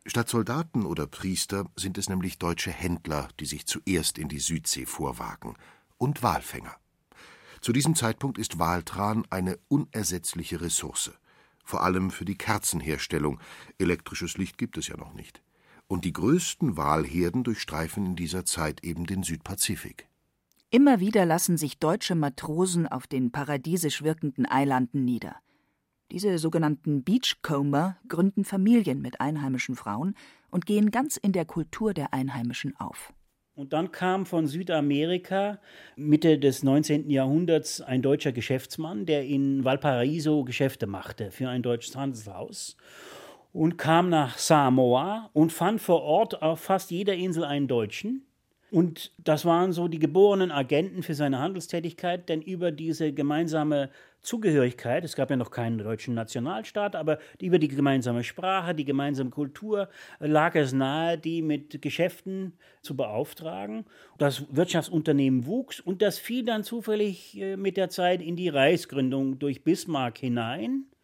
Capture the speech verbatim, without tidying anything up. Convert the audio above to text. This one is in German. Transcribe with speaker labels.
Speaker 1: Statt Soldaten oder Priester sind es nämlich deutsche Händler, die sich zuerst in die Südsee vorwagen, und Walfänger. Zu diesem Zeitpunkt ist Waltran eine unersetzliche Ressource, vor allem für die Kerzenherstellung, elektrisches Licht gibt es ja noch nicht. Und die größten Walherden durchstreifen in dieser Zeit eben den Südpazifik.
Speaker 2: Immer wieder lassen sich deutsche Matrosen auf den paradiesisch wirkenden Eilanden nieder. Diese sogenannten Beachcomber gründen Familien mit einheimischen Frauen und gehen ganz in der Kultur der Einheimischen auf.
Speaker 3: Und dann kam von Südamerika Mitte des neunzehnten Jahrhunderts ein deutscher Geschäftsmann, der in Valparaiso Geschäfte machte für ein deutsches Handelshaus und kam nach Samoa und fand vor Ort auf fast jeder Insel einen Deutschen. Und das waren so die geborenen Agenten für seine Handelstätigkeit, denn über diese gemeinsame Zugehörigkeit, es gab ja noch keinen deutschen Nationalstaat, aber über die gemeinsame Sprache, die gemeinsame Kultur lag es nahe, die mit Geschäften zu beauftragen. Das Wirtschaftsunternehmen wuchs und das fiel dann zufällig mit der Zeit in die Reichsgründung durch Bismarck hinein.